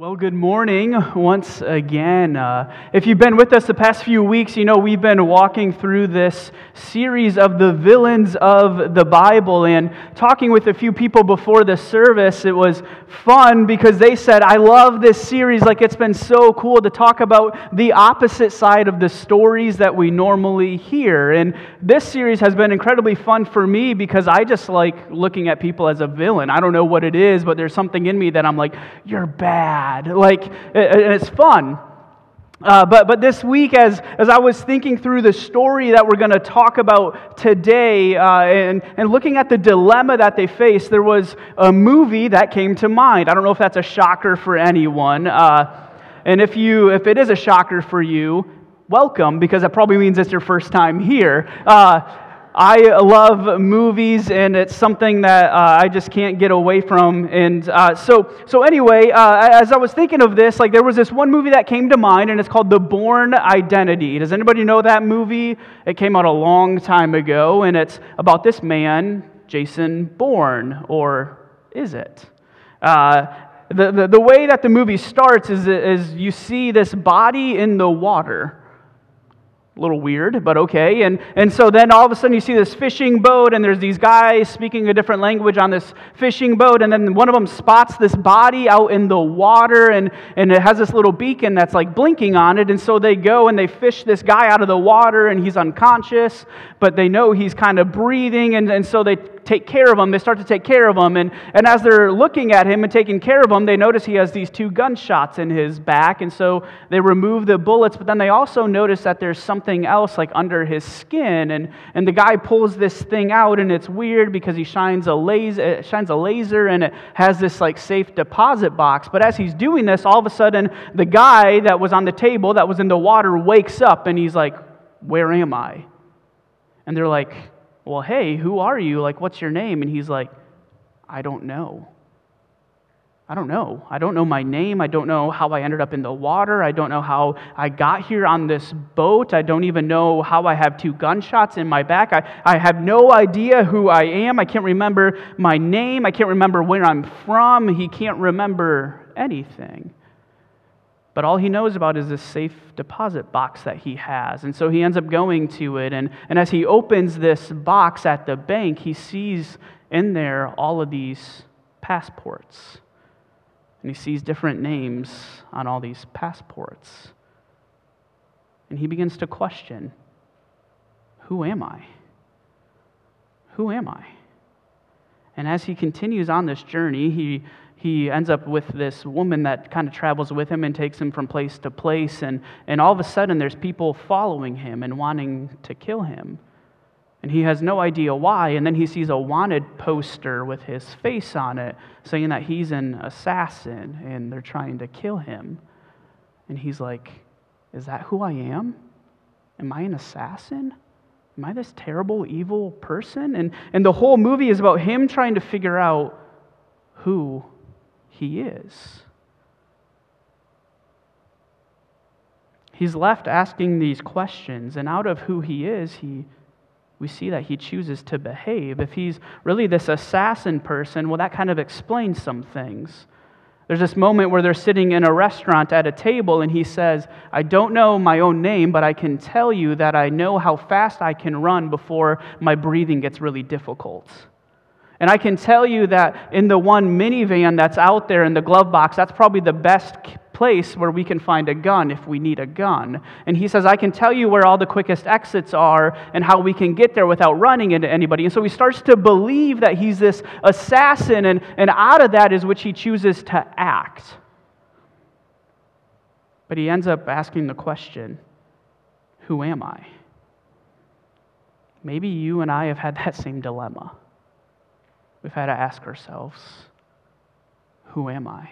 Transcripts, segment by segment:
Well, good morning once again. If you've been with us the past few weeks, you know we've been walking through this series of the villains of the Bible, and talking with a few people before the service, it was fun because they said, I love this series, like it's been so cool to talk about the opposite side of the stories that we normally hear. And this series has been incredibly fun for me because I just like looking at people as a villain. I don't know what it is, but there's something in me that I'm like, you're bad. And it's fun. But this week, as I was thinking through the story that we're going to talk about today, and looking at the dilemma that they face, there was a movie that came to mind. I don't know if that's a shocker for anyone. And if it is a shocker for you, welcome, because that probably means it's your first time here. I love movies, and it's something that I just can't get away from. And so anyway, as I was thinking of this, like there was this one movie that came to mind, and it's called The Bourne Identity. Does anybody know that movie? It came out a long time ago, and it's about this man, Jason Bourne, or is it? The way that the movie starts is you see this body in the water. A little weird, but okay. And so then all of a sudden you see this fishing boat, and there's these guys speaking a different language on this fishing boat, and then one of them spots this body out in the water, and it has this little beacon that's like blinking on it, and so they go and they fish this guy out of the water, and he's unconscious, but they know he's kind of breathing, and so they take care of him. They start to take care of him, and as they're looking at him and taking care of him, they notice he has these 2 gunshots in his back, and so they remove the bullets, but then they also notice that there's something else like under his skin, and the guy pulls this thing out, and it's weird because he shines a laser, and it has this like safe deposit box. But as he's doing this, all of a sudden the guy that was on the table that was in the water wakes up, and he's like, where am I? And they're like, well, hey, who are you? Like, what's your name? And he's like, I don't know. I don't know my name. I don't know how I ended up in the water. I don't know how I got here on this boat. I don't even know how I have 2 gunshots in my back. I have no idea who I am. I can't remember my name. I can't remember where I'm from. He can't remember anything. But all he knows about is this safe deposit box that he has. And so he ends up going to it. And as he opens this box at the bank, he sees in there all of these passports. And he sees different names on all these passports. And he begins to question, who am I? Who am I? And as he continues on this journey, he ends up with this woman that kind of travels with him and takes him from place to place. And all of a sudden, there's people following him and wanting to kill him. And he has no idea why. And then he sees a wanted poster with his face on it saying that he's an assassin and they're trying to kill him. And he's like, is that who I am? Am I an assassin? Am I this terrible, evil person? And the whole movie is about him trying to figure out who he is. He's left asking these questions, and out of who he is, we see that he chooses to behave. If he's really this assassin person, well, that kind of explains some things. There's this moment where they're sitting in a restaurant at a table, and he says, I don't know my own name, but I can tell you that I know how fast I can run before my breathing gets really difficult. And I can tell you that in the one minivan that's out there in the glove box, that's probably the best place where we can find a gun if we need a gun. And he says, I can tell you where all the quickest exits are and how we can get there without running into anybody. And so he starts to believe that he's this assassin, and out of that is which he chooses to act. But he ends up asking the question, who am I? Maybe you and I have had that same dilemma. We've had to ask ourselves, who am I?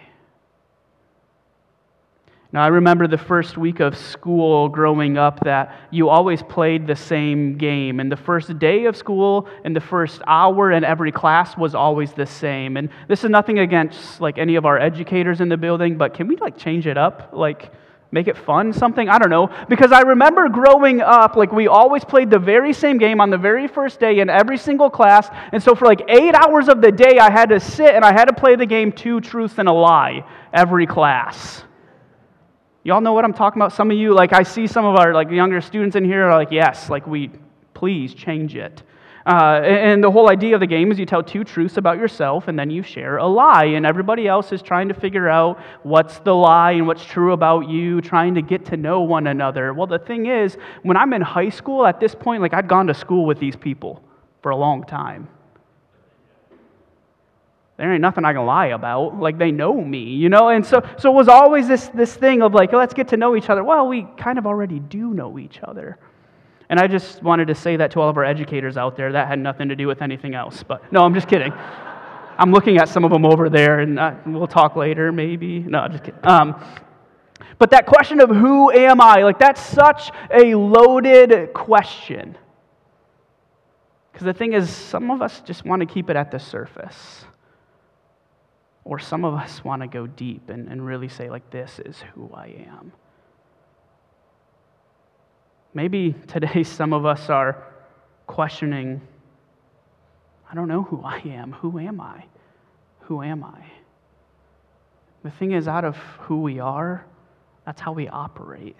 Now, I remember the first week of school growing up that you always played the same game. And the first day of school and the first hour in every class was always the same. And this is nothing against like any of our educators in the building, but can we change it up? Make it fun, something? I don't know. Because I remember growing up, like we always played the very same game on the very first day in every single class. And so for like 8 hours of the day, I had to sit and I had to play the game 2 truths and a lie every class. Y'all know what I'm talking about? Some of you, like I see some of our like younger students in here are like, yes, like please change it. And the whole idea of the game is you tell 2 truths about yourself and then you share a lie. And everybody else is trying to figure out what's the lie and what's true about you, trying to get to know one another. Well, the thing is, when I'm in high school, at this point, like I'd gone to school with these people for a long time. There ain't nothing I can lie about. Like, they know me, you know? And so it was always this thing of like, let's get to know each other. Well, we kind of already do know each other. And I just wanted to say that to all of our educators out there. That had nothing to do with anything else. But no, I'm just kidding. I'm looking at some of them over there, and we'll talk later, maybe. No, I'm just kidding. But that question of who am I, like that's such a loaded question. Because the thing is, some of us just want to keep it at the surface. Or some of us want to go deep and really say, like, this is who I am. Maybe today some of us are questioning, I don't know who I am. Who am I? Who am I? The thing is, out of who we are, that's how we operate.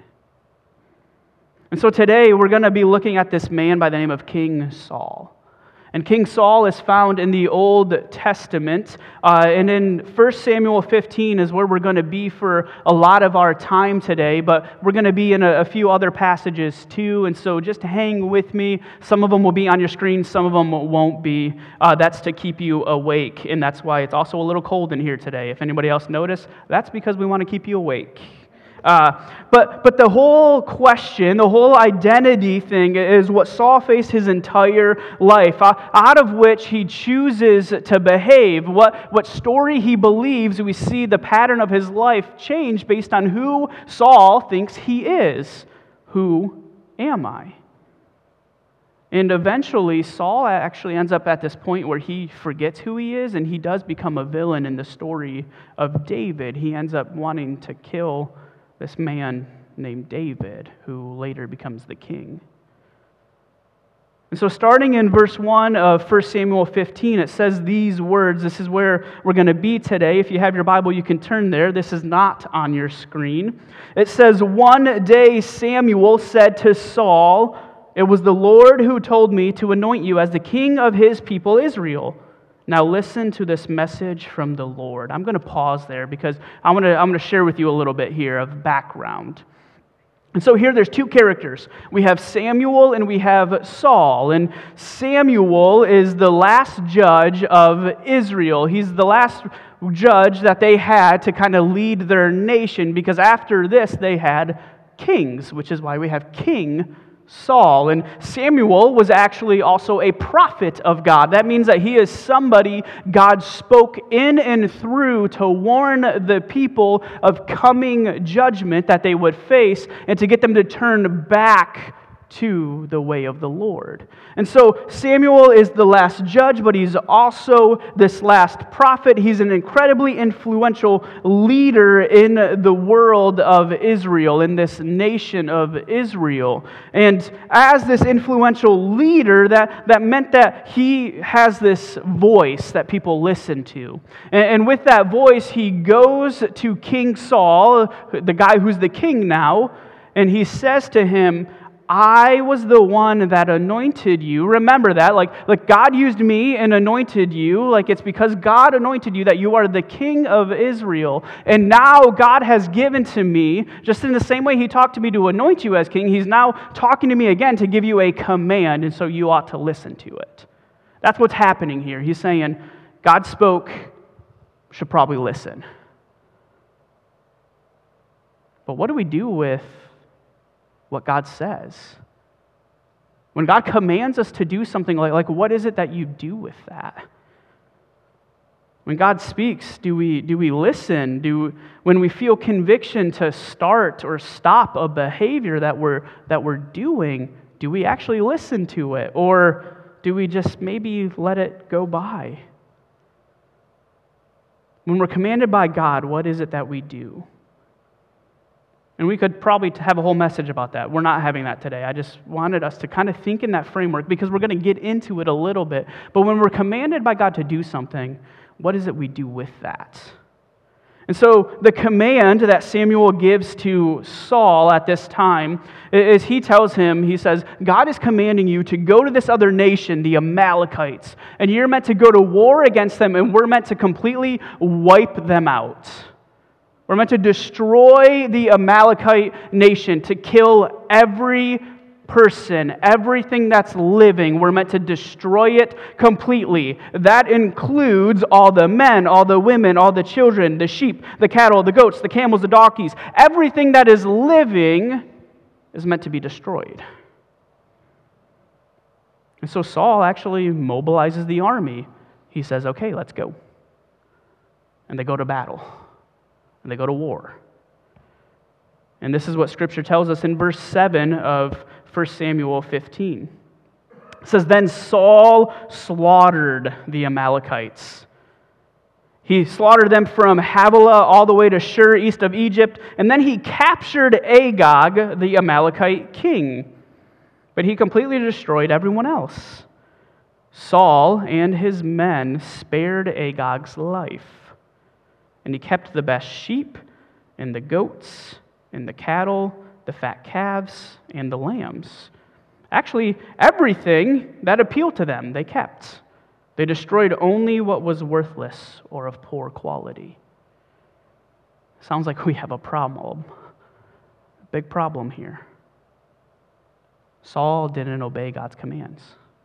And so today we're going to be looking at this man by the name of King Saul. And King Saul is found in the Old Testament, and in 1 Samuel 15 is where we're going to be for a lot of our time today, but we're going to be in a few other passages too, and so just hang with me. Some of them will be on your screen, some of them won't be. That's to keep you awake, and that's why it's also a little cold in here today. If anybody else noticed, that's because we want to keep you awake. But the whole question, the whole identity thing is what Saul faced his entire life, out of which he chooses to behave. What story he believes, we see the pattern of his life change based on who Saul thinks he is. Who am I? And eventually, Saul actually ends up at this point where he forgets who he is, and he does become a villain in the story of David. He ends up wanting to kill this man named David, who later becomes the king. And so starting in verse 1 of 1 Samuel 15, it says these words. This is where we're going to be today. If you have your Bible, you can turn there. This is not on your screen. It says, "One day Samuel said to Saul, 'It was the Lord who told me to anoint you as the king of his people Israel. Now listen to this message from the Lord.'" I'm going to pause there because I'm going to share with you a little bit here of background. And so here there's 2 characters. We have Samuel and we have Saul. And Samuel is the last judge of Israel. He's the last judge that they had to kind of lead their nation, because after this they had kings, which is why we have King Saul. And Samuel was actually also a prophet of God. That means that he is somebody God spoke in and through to warn the people of coming judgment that they would face and to get them to turn back to the way of the Lord. And so Samuel is the last judge, but he's also this last prophet. He's an incredibly influential leader in the world of Israel, in this nation of Israel. And as this influential leader, that meant that he has this voice that people listen to. And with that voice, he goes to King Saul, the guy who's the king now, and he says to him, "I was the one that anointed you." Remember that. Like God used me and anointed you. Like it's because God anointed you that you are the king of Israel. And now God has given to me, just in the same way he talked to me to anoint you as king, he's now talking to me again to give you a command, and so you ought to listen to it. That's what's happening here. He's saying, God spoke, should probably listen. But what do we do with what God says? When God commands us to do something, like what is it that you do with that? When God speaks, do we listen? When we feel conviction to start or stop a behavior that we're doing, do we actually listen to it? Or do we just maybe let it go by? When we're commanded by God, what is it that we do? And we could probably have a whole message about that. We're not having that today. I just wanted us to kind of think in that framework because we're going to get into it a little bit. But when we're commanded by God to do something, what is it we do with that? And so the command that Samuel gives to Saul at this time is he tells him, he says, God is commanding you to go to this other nation, the Amalekites, and you're meant to go to war against them, and we're meant to completely wipe them out. We're meant to destroy the Amalekite nation, to kill every person, everything that's living. We're meant to destroy it completely. That includes all the men, all the women, all the children, the sheep, the cattle, the goats, the camels, the donkeys. Everything that is living is meant to be destroyed. And so Saul actually mobilizes the army. He says, okay, let's go. And they go to battle. And they go to war. And this is what Scripture tells us in verse 7 of 1 Samuel 15. It says, then Saul slaughtered the Amalekites. He slaughtered them from Havilah all the way to Shur, east of Egypt, and then he captured Agag, the Amalekite king. But he completely destroyed everyone else. Saul and his men spared Agag's life. And he kept the best sheep, and the goats, and the cattle, the fat calves, and the lambs. Actually, everything that appealed to them, they kept. They destroyed only what was worthless or of poor quality. Sounds like we have a problem. A big problem here. Saul didn't obey God's commands.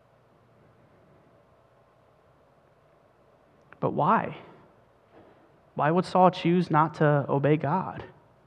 But why? Why would Saul choose not to obey God?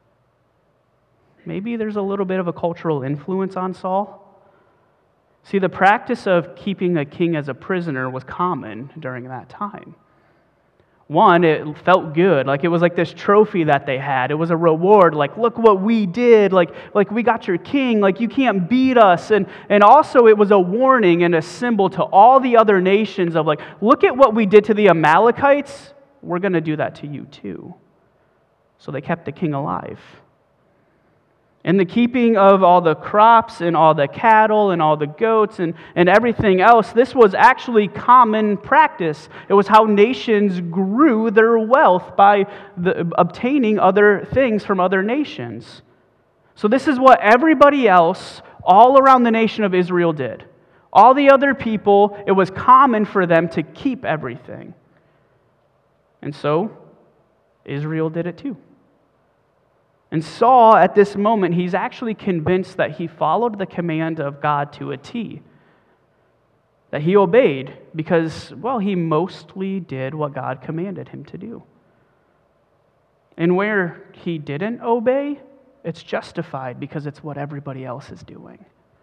Maybe there's a little bit of a cultural influence on Saul. See, the practice of keeping a king as a prisoner was common during that time. One, it felt good. Like it was like this trophy that they had. It was a reward. Like, look what we did. Like we got your king. Like you can't beat us. And also it was a warning and a symbol to all the other nations of like, look at what we did to the Amalekites. We're going to do that to you too. So they kept the king alive. And the keeping of all the crops and all the cattle and all the goats and everything else, this was actually common practice. It was how nations grew their wealth by obtaining other things from other nations. So this is what everybody else all around the nation of Israel did. All the other people, it was common for them to keep everything. And so, Israel did it too. And Saul, at this moment, he's actually convinced that he followed the command of God to a T. That he obeyed because, well, he mostly did what God commanded him to do. And where he didn't obey, it's justified because it's what everybody else is doing.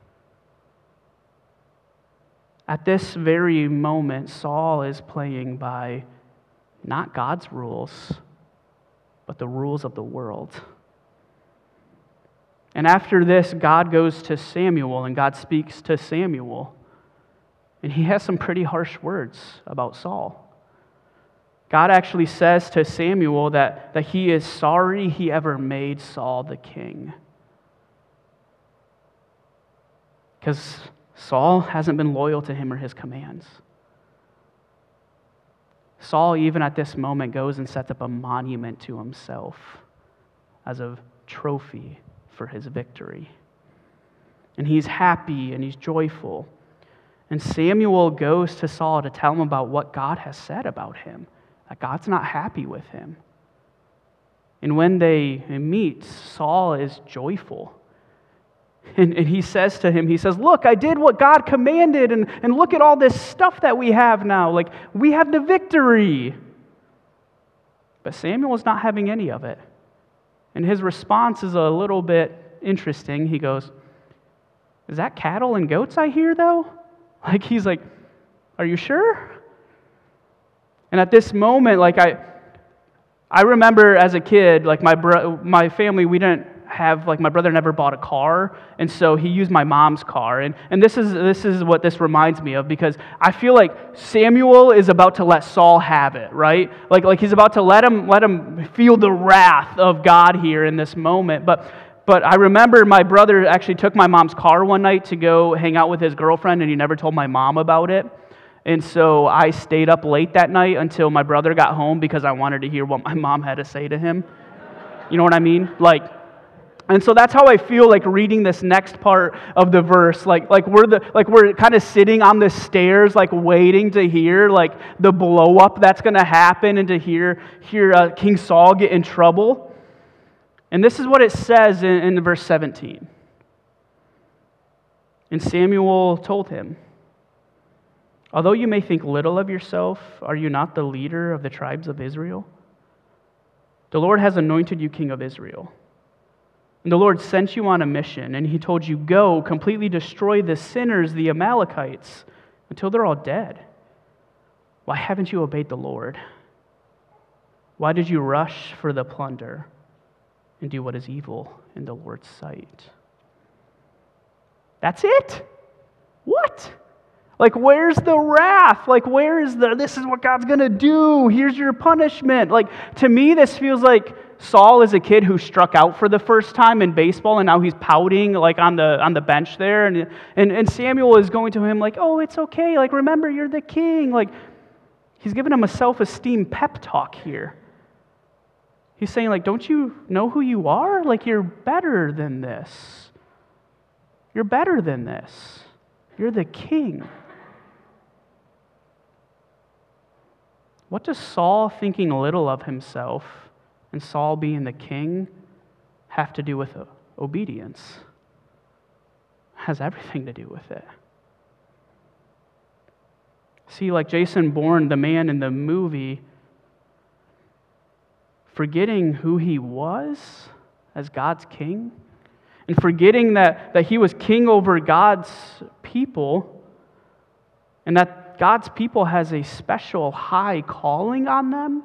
At this very moment, Saul is playing by not God's rules, but the rules of the world. And after this, God goes to Samuel, and God speaks to Samuel. And he has some pretty harsh words about Saul. God actually says to Samuel that he is sorry he ever made Saul the king. Because Saul hasn't been loyal to him or his commands. Saul, even at this moment, goes and sets up a monument to himself as a trophy for his victory. And he's happy and he's joyful. And Samuel goes to Saul to tell him about what God has said about him, that God's not happy with him. And when they meet, Saul is joyful. And he says to him, he says, look, I did what God commanded, and look at all this stuff that we have now. Like, we have the victory. But Samuel's not having any of it. And his response is a little bit interesting. He goes, is that cattle and goats I hear, though? Like, he's like, are you sure? And at this moment, like, I remember as a kid, like, my family, we didn't have, like, my brother never bought a car, and so he used my mom's car. And this is what this reminds me of, because I feel like Samuel is about to let Saul have it, right? Like he's about to let him feel the wrath of God here in this moment. But But I remember my brother actually took my mom's car one night to go hang out with his girlfriend, and he never told my mom about it. And so I stayed up late that night until my brother got home because I wanted to hear what my mom had to say to him. You know what I mean? And so that's how I feel like reading this next part of the verse. Like we're kind of sitting on the stairs, like waiting to hear like the blow up that's going to happen, and to hear King Saul get in trouble. And this is what it says in verse 17. And Samuel told him, "Although you may think little of yourself, are you not the leader of the tribes of Israel? The Lord has anointed you king of Israel. And the Lord sent you on a mission, and he told you, 'Go, completely destroy the sinners, the Amalekites, until they're all dead.' Why haven't you obeyed the Lord? Why did you rush for the plunder and do what is evil in the Lord's sight?" That's it? What? Like, where's the wrath? Like, where is this is what God's going to do. Here's your punishment. Like, to me, this feels like Saul is a kid who struck out for the first time in baseball, and now he's pouting, like, on the bench there. And Samuel is going to him like, "Oh, it's okay. Like, remember, you're the king." Like, he's giving him a self-esteem pep talk here. He's saying, like, "Don't you know who you are? Like, you're better than this. You're better than this. You're the king." What does Saul thinking little of himself and Saul being the king have to do with obedience? It has everything to do with it. See, like Jason Bourne, the man in the movie, forgetting who he was as God's king, and forgetting that he was king over God's people, and that God's people has a special high calling on them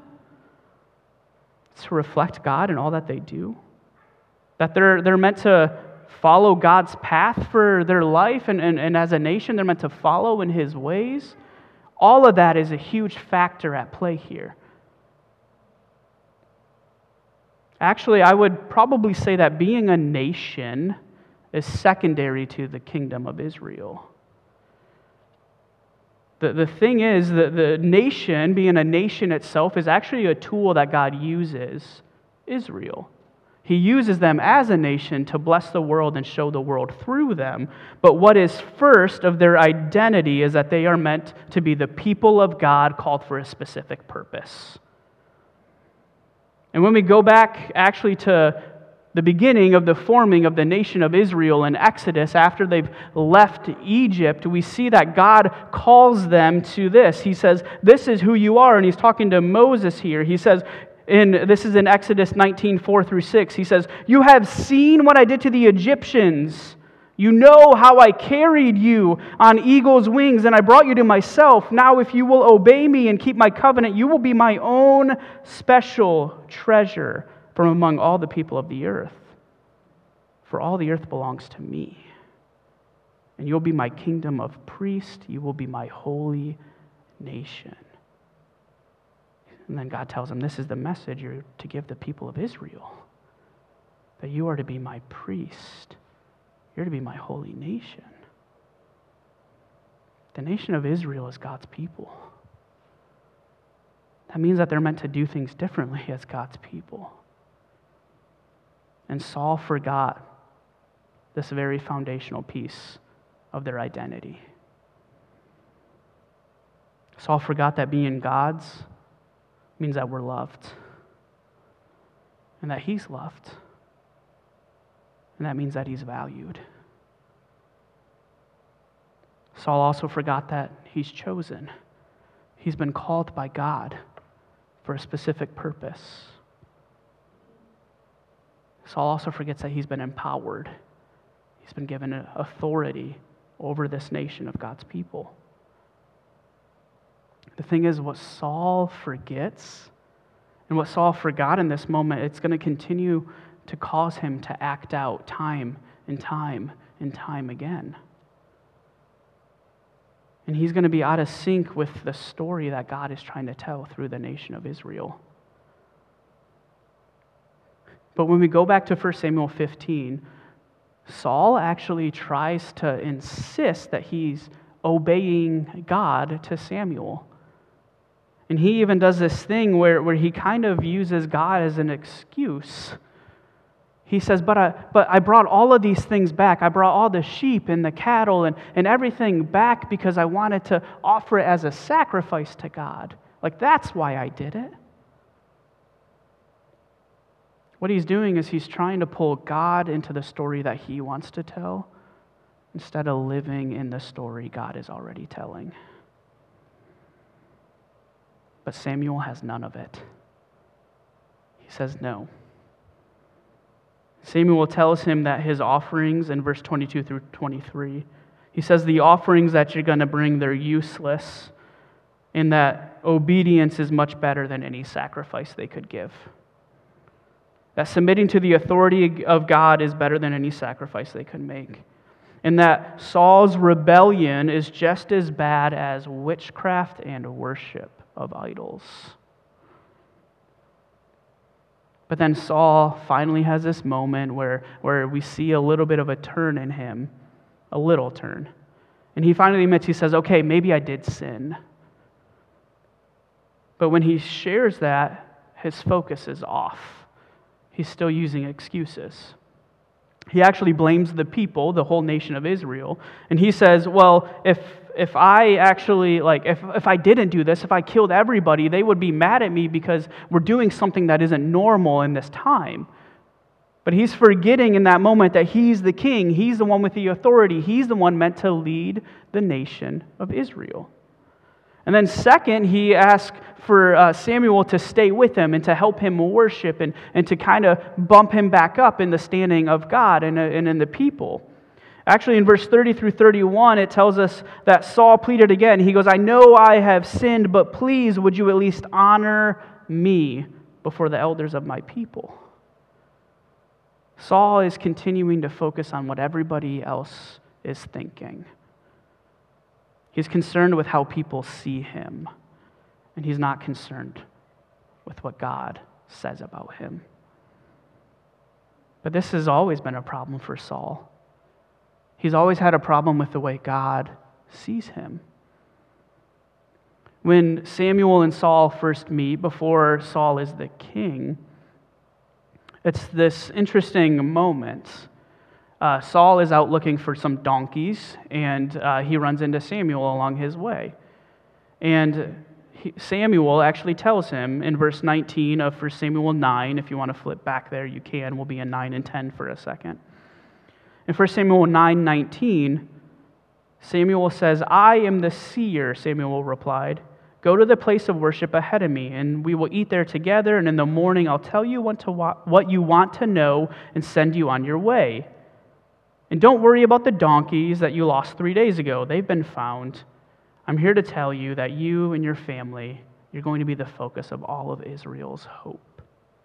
to reflect God in all that they do. That they're meant to follow God's path for their life, and as a nation, they're meant to follow in His ways. All of that is a huge factor at play here. Actually, I would probably say that being a nation is secondary to the kingdom of Israel. The thing is that the nation, being a nation itself, is actually a tool that God uses Israel. He uses them as a nation to bless the world and show the world through them. But what is first of their identity is that they are meant to be the people of God called for a specific purpose. And when we go back actually to the beginning of the forming of the nation of Israel in Exodus, after they've left Egypt, we see that God calls them to this. He says, "This is who you are." And he's talking to Moses here. He says, this is in Exodus 19:4-6. He says, "You have seen what I did to the Egyptians. You know how I carried you on eagle's wings, and I brought you to myself. Now if you will obey me and keep my covenant, you will be my own special treasure from among all the people of the earth. For all the earth belongs to me. And you'll be my kingdom of priests. You will be my holy nation." And then God tells him, this is the message you're to give the people of Israel. That you are to be my priest. You're to be my holy nation. The nation of Israel is God's people. That means that they're meant to do things differently as God's people. And Saul forgot this very foundational piece of their identity. Saul forgot that being God's means that we're loved, and that He's loved, and that means that He's valued. Saul also forgot that he's chosen. He's been called by God for a specific purpose. Saul also forgets that he's been empowered. He's been given authority over this nation of God's people. The thing is, what Saul forgets, and what Saul forgot in this moment, it's going to continue to cause him to act out time and time and time again. And he's going to be out of sync with the story that God is trying to tell through the nation of Israel. But when we go back to 1 Samuel 15, Saul actually tries to insist that he's obeying God to Samuel. And he even does this thing where he kind of uses God as an excuse. He says, but I brought all of these things back. I brought all the sheep and the cattle and everything back because I wanted to offer it as a sacrifice to God. Like, that's why I did it. What he's doing is he's trying to pull God into the story that he wants to tell instead of living in the story God is already telling. But Samuel has none of it. He says no. Samuel tells him that his offerings, in verse 22 through 23, he says the offerings that you're going to bring, they're useless, and that obedience is much better than any sacrifice they could give. That submitting to the authority of God is better than any sacrifice they could make. And that Saul's rebellion is just as bad as witchcraft and worship of idols. But then Saul finally has this moment where we see a little bit of a turn in him, a little turn. And he finally admits, he says, okay, maybe I did sin. But when he shares that, his focus is off. He's still using excuses. He actually blames the people, the whole nation of Israel. And he says, well, if I actually, if I didn't do this, if I killed everybody, they would be mad at me because we're doing something that isn't normal in this time. But he's forgetting in that moment that he's the king. He's the one with the authority. He's the one meant to lead the nation of Israel. And then second, he asks for Samuel to stay with him and to help him worship and to kind of bump him back up in the standing of God and in the people. Actually, in verse 30 through 31, it tells us that Saul pleaded again. He goes, I know I have sinned, but please would you at least honor me before the elders of my people. Saul is continuing to focus on what everybody else is thinking. He's concerned with how people see him, and he's not concerned with what God says about him. But this has always been a problem for Saul. He's always had a problem with the way God sees him. When Samuel and Saul first meet, before Saul is the king, it's this interesting moment. Saul is out looking for some donkeys, and he runs into Samuel along his way. And Samuel actually tells him in verse 19 of 1 Samuel 9, if you want to flip back there, you can. We'll be in 9 and 10 for a second. In 1 Samuel 9:19, Samuel says, I am the seer, Samuel replied. Go to the place of worship ahead of me, and we will eat there together, and in the morning I'll tell you what you want to know and send you on your way. And don't worry about the donkeys that you lost 3 days ago. They've been found. I'm here to tell you that you and your family, you're going to be the focus of all of Israel's hope.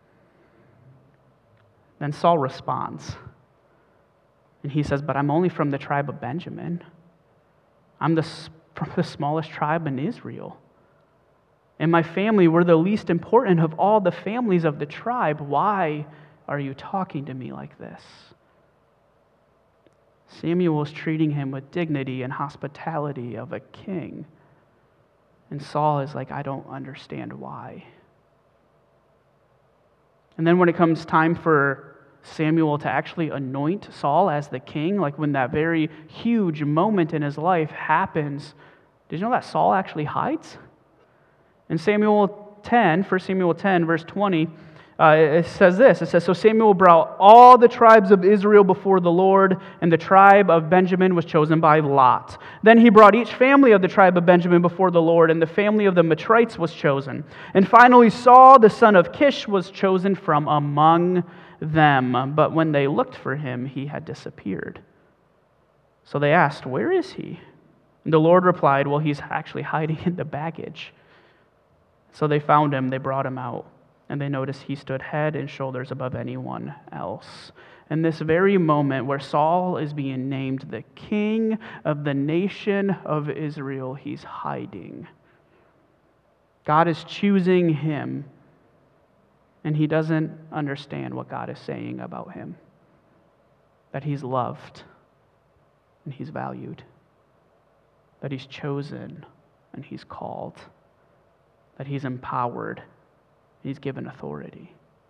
Then Saul responds. And he says, but I'm only from the tribe of Benjamin. I'm from the smallest tribe in Israel. And my family, we're the least important of all the families of the tribe. Why are you talking to me like this? Samuel is treating him with dignity and hospitality of a king. And Saul is like, I don't understand why. And then when it comes time for Samuel to actually anoint Saul as the king, like when that very huge moment in his life happens, did you know that Saul actually hides? In 1 Samuel 10, verse 20, it says this. It says, so Samuel brought all the tribes of Israel before the Lord, and the tribe of Benjamin was chosen by Lot. Then he brought each family of the tribe of Benjamin before the Lord, and the family of the Matrites was chosen. And finally Saul, the son of Kish, was chosen from among them. But when they looked for him, he had disappeared. So they asked, where is he? And the Lord replied, well, he's actually hiding in the baggage. So they found him, they brought him out, and they noticed he stood head and shoulders above anyone else. In this very moment where Saul is being named the king of the nation of Israel, he's hiding. God is choosing him. and he doesn't understand what God is saying about him. That he's loved and he's valued. That he's chosen and he's called. That he's empowered and he's given authority.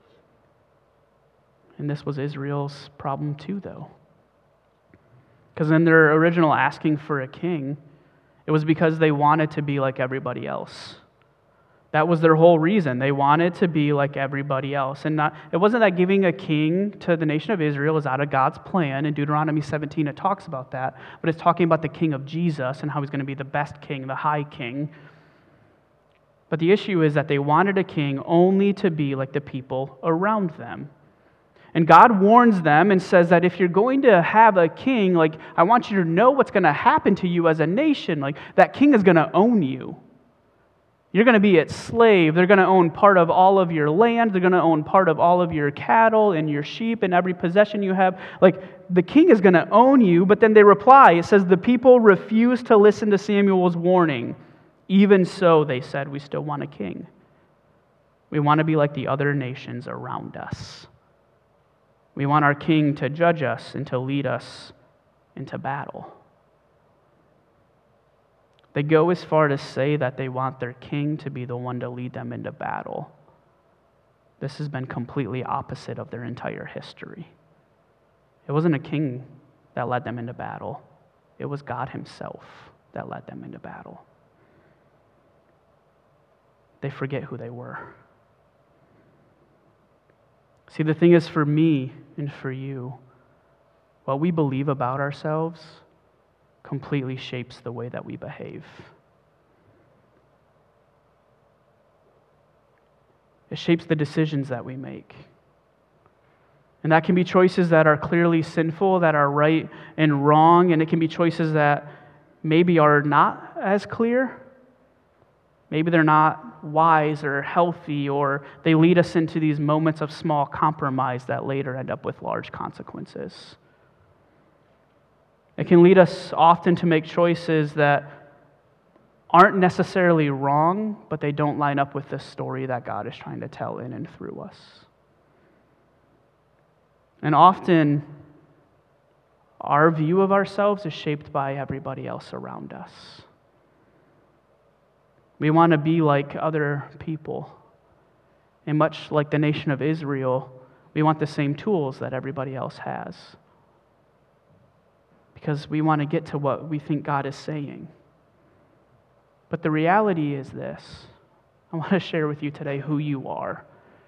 And this was Israel's problem too, though. Because in their original asking for a king, it was because they wanted to be like everybody else. That was their whole reason. They wanted to be like everybody else. And it wasn't that giving a king to the nation of Israel is out of God's plan. In Deuteronomy 17, it talks about that. But it's talking about the king of Jesus and how he's going to be the best king, the high king. But the issue is that they wanted a king only to be like the people around them. And God warns them and says that if you're going to have a king, like, I want you to know what's going to happen to you as a nation. Like, that king is going to own you. You're going to be its slave. They're going to own part of all of your land. They're going to own part of all of your cattle and your sheep and every possession you have. Like, the king is going to own you, but then they reply. It says, the people refused to listen to Samuel's warning. Even so, they said, we still want a king. We want to be like the other nations around us. We want our king to judge us and to lead us into battle. They go as far to say that they want their king to be the one to lead them into battle. This has been completely opposite of their entire history. It wasn't a king that led them into battle. It was God himself that led them into battle. They forget who they were. See, the thing is, for me and for you, what we believe about ourselves completely shapes the way that we behave. It shapes the decisions that we make. And that can be choices that are clearly sinful, that are right and wrong, and it can be choices that maybe are not as clear. Maybe they're not wise or healthy, or they lead us into these moments of small compromise that later end up with large consequences. It can lead us often to make choices that aren't necessarily wrong, but they don't line up with the story that God is trying to tell in and through us. And often, our view of ourselves is shaped by everybody else around us. We want to be like other people. And much like the nation of Israel, we want the same tools that everybody else has. Because we want to get to what we think God is saying. But the reality is this. I want to share with you today who you are.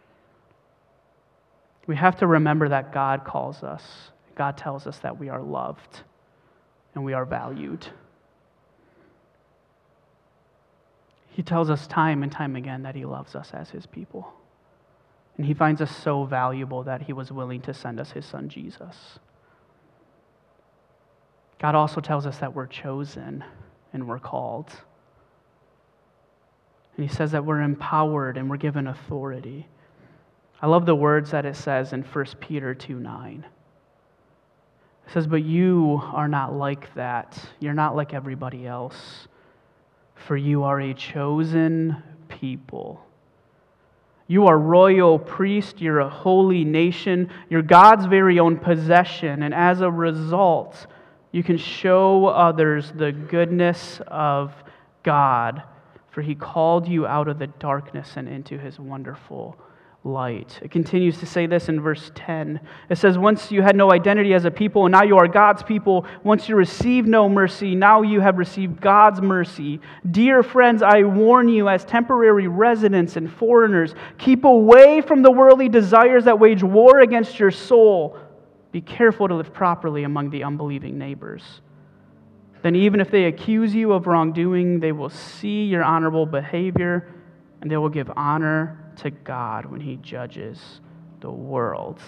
We have to remember that God calls us. God tells us that we are loved and we are valued. He tells us time and time again that he loves us as his people. And he finds us so valuable that he was willing to send us his son Jesus. God also tells us that we're chosen and we're called. And he says that we're empowered and we're given authority. I love the words that it says in 1 Peter 2:9. It says, but you are not like that. You're not like everybody else. For you are a chosen people. You are royal priest. You're a holy nation. You're God's very own possession. And as a result, you can show others the goodness of God, for he called you out of the darkness and into his wonderful light. It continues to say this in verse 10. It says, once you had no identity as a people, and now you are God's people. Once you received no mercy, now you have received God's mercy. Dear friends, I warn you as temporary residents and foreigners, keep away from the worldly desires that wage war against your soul. Be careful to live properly among the unbelieving neighbors. Then even if they accuse you of wrongdoing, they will see your honorable behavior, and they will give honor to God when he judges the world.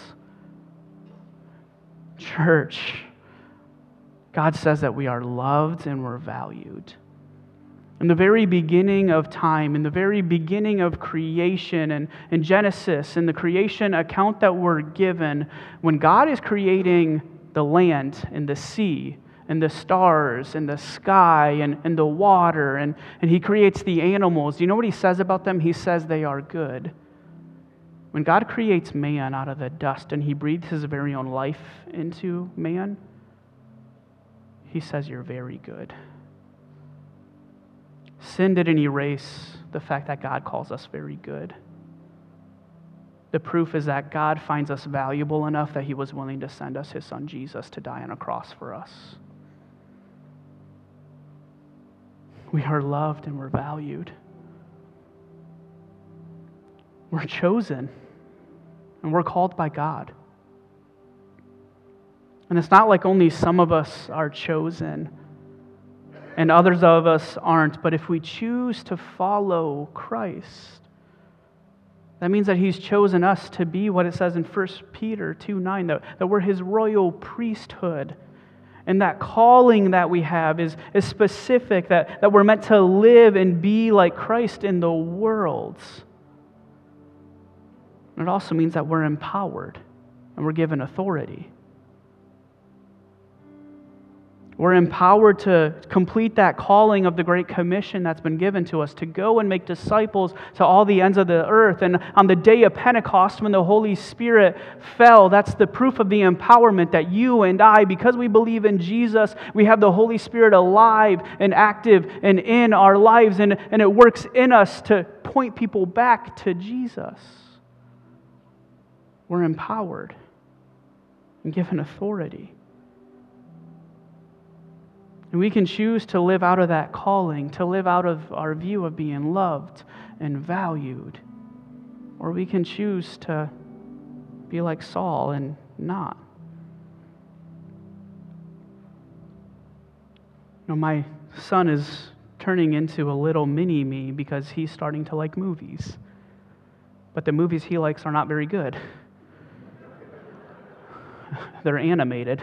Church, God says that we are loved and we're valued. In the very beginning of time, in the very beginning of creation, and in Genesis, in the creation account that we're given, when God is creating the land and the sea, and the stars, and the sky, and the water, and he creates the animals, do you know what he says about them? He says they are good. When God creates man out of the dust and he breathes his very own life into man, he says, "You're very good." Sin didn't erase the fact that God calls us very good. The proof is that God finds us valuable enough that he was willing to send us his son Jesus to die on a cross for us. We are loved and we're valued. We're chosen and we're called by God. And it's not like only some of us are chosen and others of us aren't, but if we choose to follow Christ, that means that he's chosen us to be what it says in 1 Peter 2:9, that we're his royal priesthood. And that calling that we have is specific, that we're meant to live and be like Christ in the world. And it also means that we're empowered and we're given authority. We're empowered to complete that calling of the Great Commission that's been given to us, to go and make disciples to all the ends of the earth. And on the day of Pentecost, when the Holy Spirit fell, that's the proof of the empowerment that you and I, because we believe in Jesus, we have the Holy Spirit alive and active and in our lives, and it works in us to point people back to Jesus. We're empowered and given authority. And we can choose to live out of that calling, to live out of our view of being loved and valued. Or we can choose to be like Saul and not. You know, my son is turning into a little mini me because he's starting to like movies. But the movies he likes are not very good. They're animated.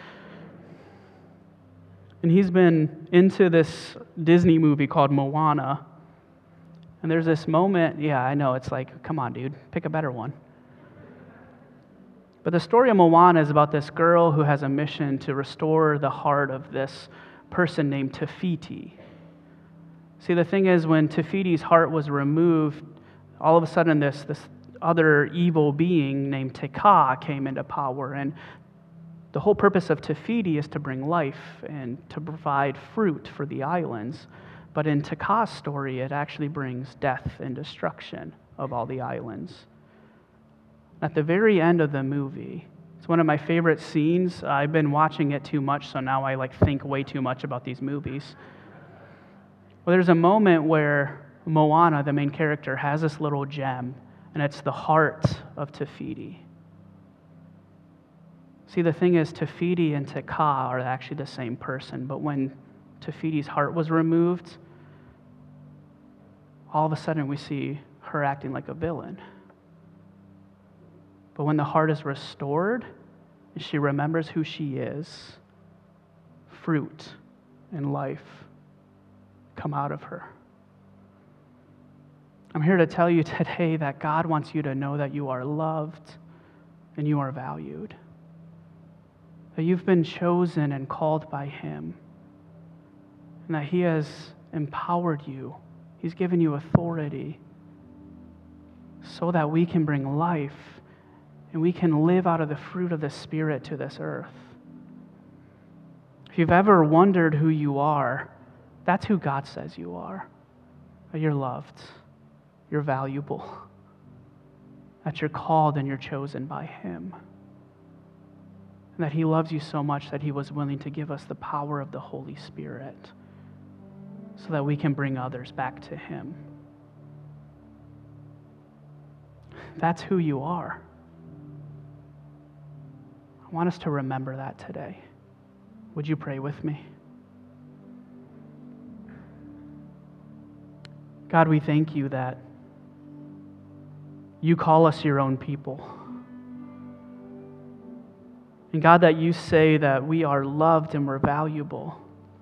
And he's been into this Disney movie called Moana. And there's this moment, yeah, I know, it's like, come on, dude, pick a better one. But the story of Moana is about this girl who has a mission to restore the heart of this person named Te Fiti. See, the thing is, when Te Fiti's heart was removed, all of a sudden this other evil being named Te Kā came into power. And the whole purpose of Te Fiti is to bring life and to provide fruit for the islands. But in Te Kā's story, it actually brings death and destruction of all the islands. At the very end of the movie, it's one of my favorite scenes. I've been watching it too much, so now I think way too much about these movies. Well, there's a moment where Moana, the main character, has this little gem, and it's the heart of Te Fiti. See, the thing is, Te Fiti and Te Kā are actually the same person, but when Te Fiti's heart was removed, all of a sudden we see her acting like a villain. But when the heart is restored, and she remembers who she is, fruit and life come out of her. I'm here to tell you today that God wants you to know that you are loved and you are valued. That you've been chosen and called by him. And that he has empowered you. He's given you authority so that we can bring life and we can live out of the fruit of the Spirit to this earth. If you've ever wondered who you are, that's who God says you are. That you're loved, you're valuable, that you're called and you're chosen by him. And that he loves you so much that he was willing to give us the power of the Holy Spirit so that we can bring others back to him. That's who you are. I want us to remember that today. Would you pray with me? God, we thank you that you call us your own people. And God, that you say that we are loved and we're valuable.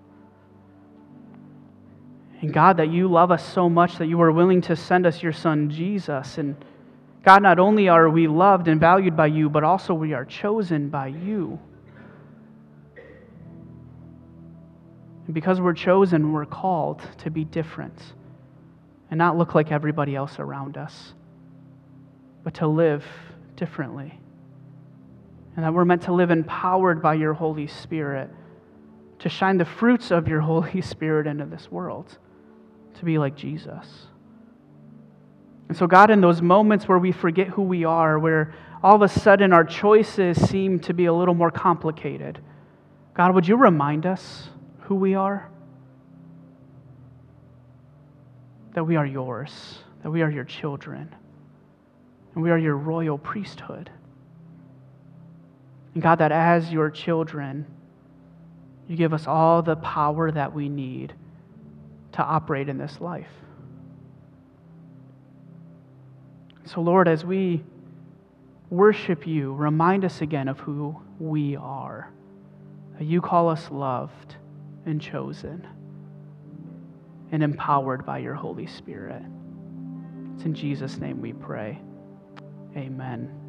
And God, that you love us so much that you were willing to send us your son, Jesus. And God, not only are we loved and valued by you, but also we are chosen by you. And because we're chosen, we're called to be different and not look like everybody else around us. but to live differently. And that we're meant to live empowered by your Holy Spirit, to shine the fruits of your Holy Spirit into this world, to be like Jesus. And so, God, in those moments where we forget who we are, where all of a sudden our choices seem to be a little more complicated, God, would you remind us who we are? That we are yours, that we are your children, and we are your royal priesthood. And God, that as your children, you give us all the power that we need to operate in this life. So, Lord, as we worship you, remind us again of who we are. That you call us loved and chosen and empowered by your Holy Spirit. It's in Jesus' name we pray. Amen.